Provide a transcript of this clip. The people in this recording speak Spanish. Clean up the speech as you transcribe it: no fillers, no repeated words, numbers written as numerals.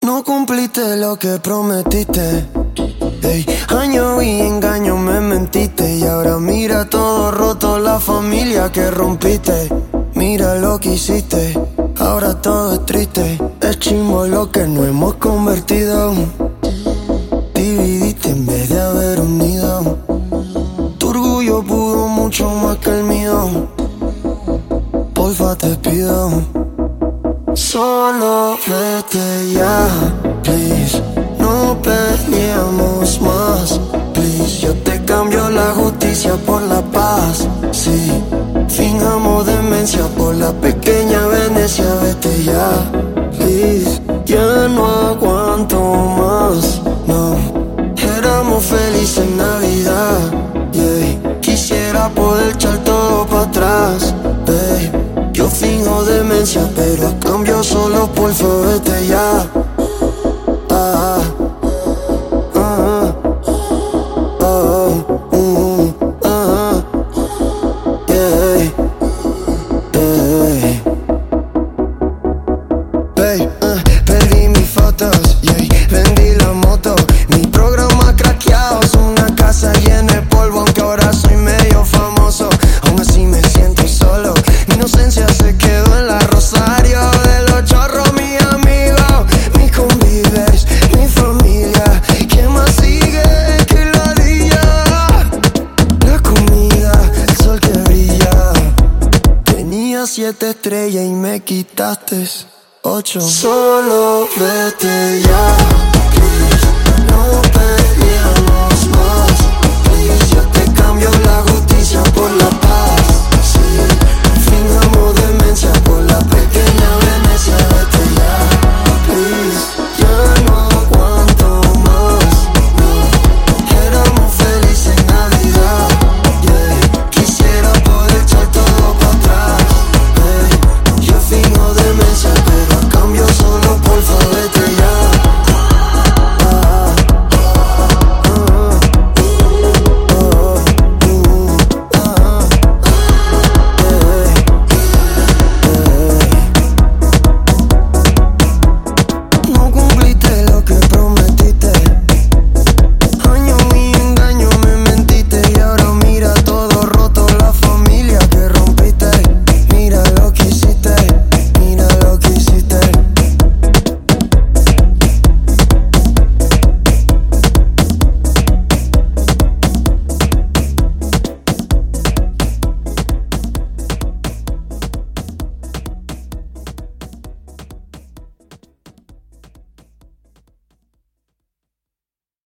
No cumpliste lo que prometiste. Ey, año y engaño me mentiste. Y ahora mira todo roto, la familia que rompiste. Mira lo que hiciste, ahora todo es triste. Es chimbo lo que nos hemos convertido. Dividiste en vez de haber unido. Tu orgullo pudo mucho más que el mío. Porfa te pido, solo vete ya, please. No peleamos más, please. Yo te cambio la justicia por la paz, sí. Fingamos demencia por la pequeña Venecia. Vete ya, please. Ya no aguanto más, no. Éramos felices en Navidad, yeah. Quisiera poder echar todo para atrás, babe. Yo fingo demencia, pero a cambio solo por favor vete ya. Ah, ah, oh, ah, yeah, yeah. Babe, perdí mis fotos, yeah. Vendí la moto, mi programa craqueado. Es una casa llena de polvo, aunque ahora soy medio famoso. Aún así me siento solo. Mi inocencia se quedó en la Rosario de los chorros, mi amigo, mis convives, mi familia. ¿Qué más sigue que la día? La comida, el sol que brilla. Tenía 7 estrellas y me quitaste 8. Solo vete ya.